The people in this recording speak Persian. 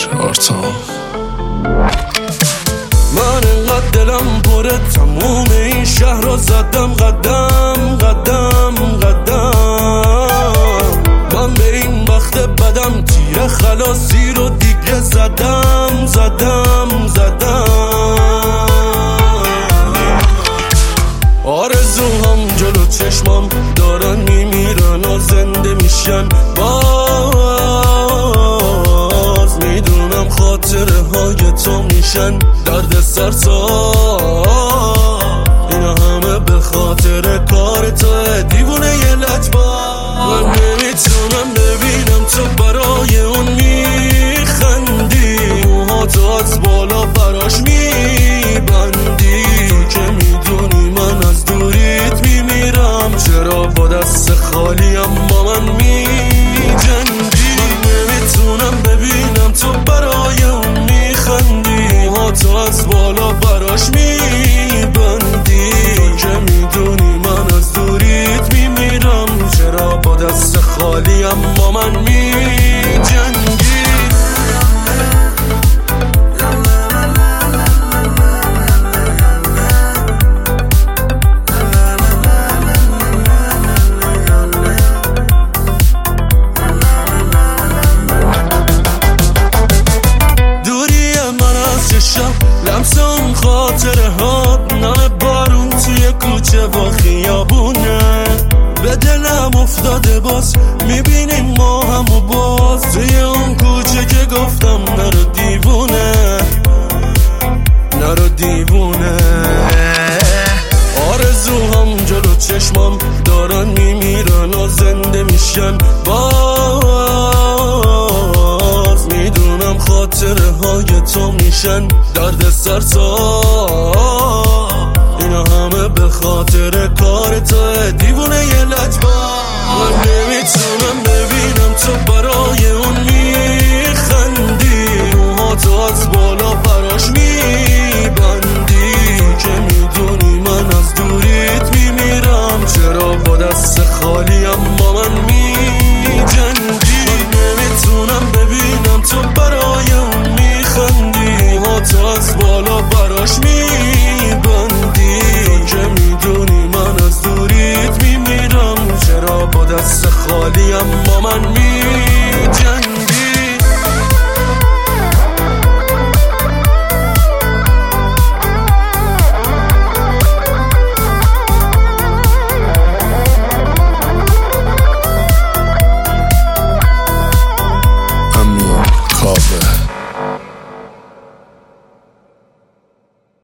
آرتام. من انقدر دلم پره تموم این شهر رو زدم قدم قدم قدم. من به این وقت بدم تیر خلاصی رو دیگه زدم زدم زدم. آرزوهام جلو چشمام دارن میمیرن و زنده میشن. باز میدونم خاطره های تو میشن درد سرسا. اینا همه به خاطر کار تو دیوونه یه لجبا. من نمیتونم ببینم تو برای اون میخندی، موها تو از بالا براش میبندی. که میدونی من از دوریت میمیرم، چرا با دست خالیم با من میجنگی؟ من نمیتونم ببینم تو برای اون میخندی، موها تو از بالا براش میبندی. که میدونی من از دوریت میمیرم، چرا با دست خالیم با من میجنگی؟ لمس اون خاطره ها، نم بارون توی کوچه و خیابونه. به دلم افتاده باز میبینیم ما همو باز توی اون کوچه که گفتم نرو دیوونه نرو دیوونه. آرزوهام جلو چشمام دارن میمیرن و زنده میشن. باز میدونم خاطره های تو میشن درد سرسا. اینا همه به خاطر